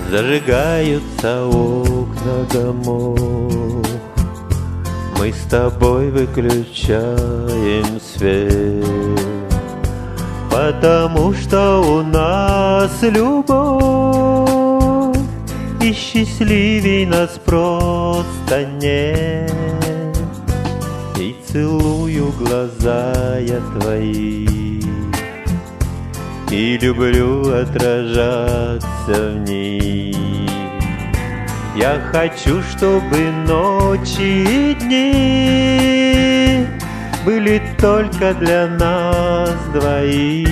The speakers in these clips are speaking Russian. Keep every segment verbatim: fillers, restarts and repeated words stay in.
Зажигаются окна домов, мы с тобой выключаем свет, потому что у нас любовь, и счастливей нас просто нет. И целую глаза я твои, и люблю отражаться в них. Я хочу, чтобы ночи и дни были только для нас двоих.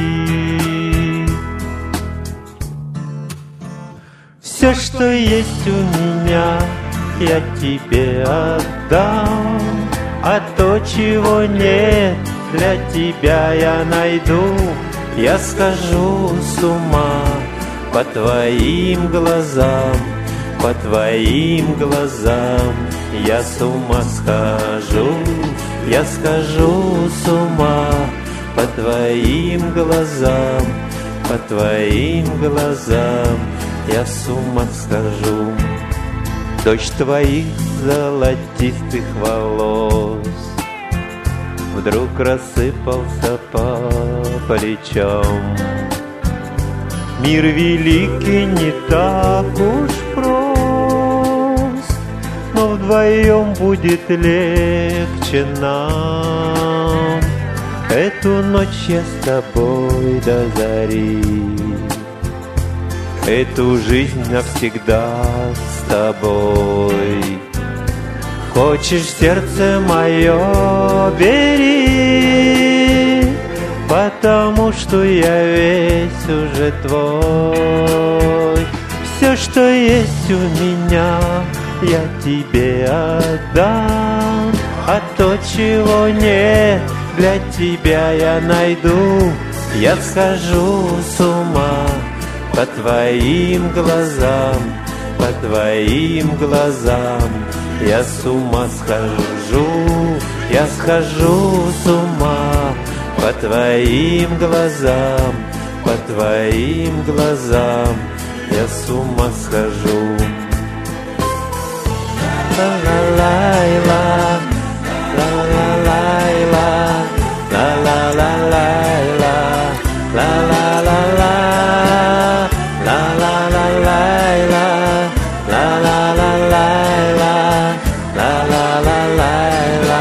Все, что есть у меня, я тебе отдам, а то, чего нет, для тебя я найду. Я схожу с ума по твоим глазам, по твоим глазам. Я с ума схожу, я схожу с ума по твоим глазам, по твоим глазам. Я с ума схожу. Дождь твоих золотистых волос вдруг рассыпался по плечам. Мир великий не так уж прост, но вдвоем будет легче нам. Эту ночь я с тобой до зари, эту жизнь навсегда с тобой. Хочешь сердце мое, бери, потому что я весь уже твой. Все, что есть у меня, я тебе отдам, а то, чего нет, для тебя я найду. Я схожу с ума по твоим глазам, по твоим глазам. Я с ума схожу, я схожу с ума по твоим глазам, по твоим глазам. Я с ума схожу. Ла-ла-лай-ла, ла-ла-лай-ла, ла-ла-ла-лай-ла, ла-ла-ла-ла, ла-ла-ла-лай-ла, ла-ла-ла-лай-ла, ла-ла-ла-лай-ла,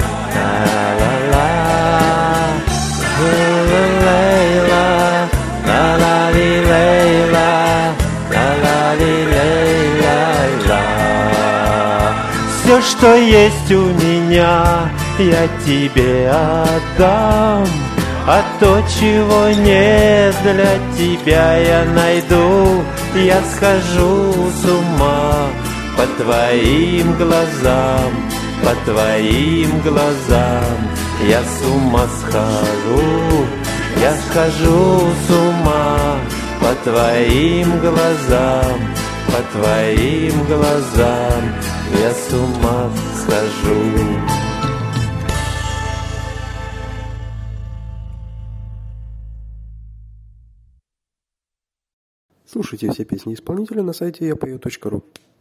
ла-ла-ла, ла-ла-ли-лей-ла, ла-ла-ли-лей-ла-ла. Все, что есть у меня, я тебе отдам, а то, чего нет, для тебя я найду. Я схожу с ума по твоим глазам, по твоим глазам. Я с ума схожу, я схожу с ума по твоим глазам, по твоим глазам. Я с ума схожу. Слушайте все песни исполнителя на сайте я пою точка ру.